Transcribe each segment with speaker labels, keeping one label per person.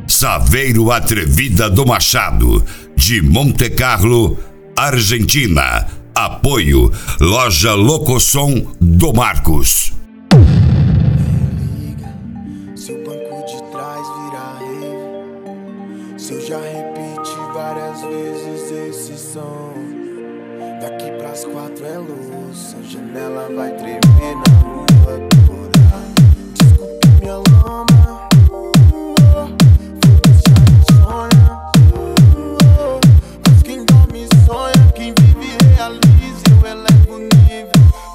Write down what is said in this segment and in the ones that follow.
Speaker 1: Saveiro Atrevida do Machado, de Monte Carlo, Argentina. Apoio Loja Locosom do Marcos.
Speaker 2: Se o banco de trás virar rave, se eu já repeti várias vezes esse som, daqui pras 4 é luz, a janela vai tremer na rua toda. Desculpe minha lama, foda-se a insônia, mas quem dorme sonha, quem vive realiza, eu elevo o nível.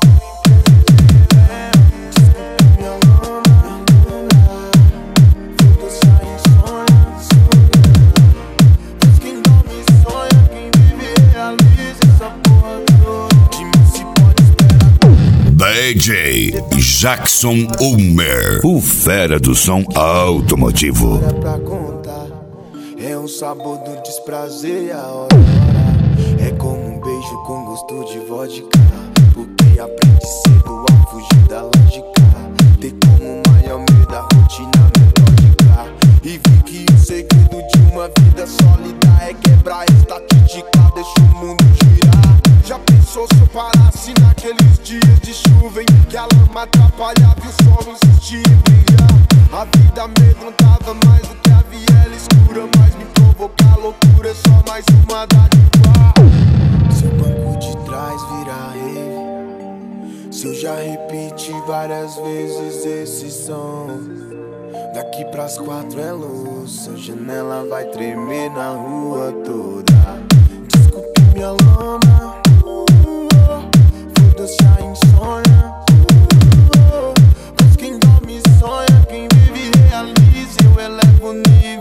Speaker 1: DJ Jackson Ulmer, o fera do som automotivo.
Speaker 2: Pra contar, é um sabor do desprazer e a hora é como um beijo com gosto de vodka, porque aprende cedo a fugir da lógica, ter como maior medo a rotina metódica, e vi que o segredo de uma vida sólida é quebrar a estatística, deixa o mundo girar. Já pensou se eu parasse naqueles dias de chuva em que a lama atrapalhava e o sol insistia em brilhar? A vida amedrontava mais do que a viela escura, mas me provocar loucura é só mais uma dádiva. Se o banco de trás virar rave, se eu já repeti várias vezes esse som, daqui pras 4 é luz, a janela vai tremer na rua toda. Desculpe minha lama, foda-se a insônia, mas quem dorme sonha, quem vive realiza, eu elevo o nível.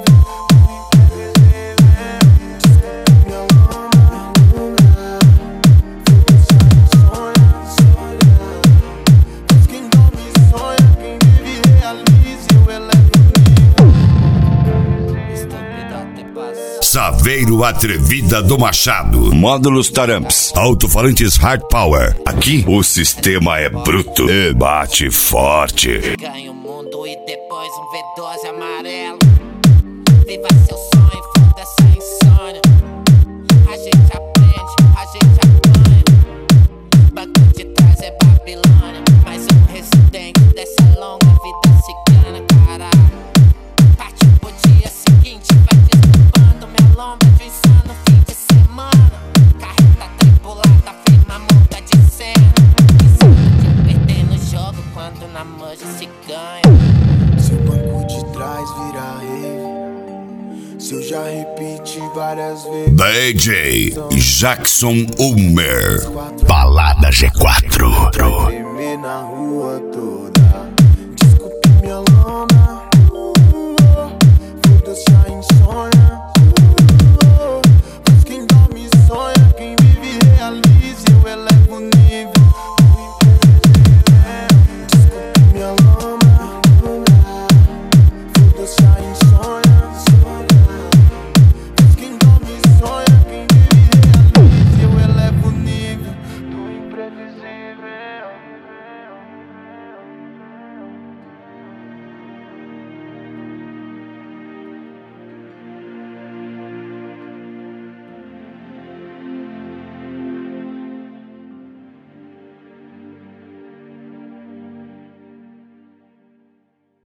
Speaker 2: Desculpe minha lama, foda-se a insônia, mas quem dorme sonha, quem vive realiza, eu elevo o nível.
Speaker 1: Saveiro Atrevida do Machado, módulos Taramps, alto-falantes Hard Power. Aqui o sistema é bruto e bate forte.
Speaker 3: Ganha o mundo e depois um V12 amarelo. Viva seu sonho, foda essa insônia. A gente aprende, a gente apanha. Banco de trás é Babilônia, mais um residente dessa longa vida cigana, caralho. Partiu pro dia seguinte, vai desculpando minha lomba de insano fim de semana. Carreta tripulada, firma muda de cena. Insano de perder no jogo quando na manja se ganha.
Speaker 2: Se o banco de trás virar rave, se eu já repeti várias vezes.
Speaker 1: DJ Jackson Ulmer, Balada G4.
Speaker 2: Vai tremer na rua toda.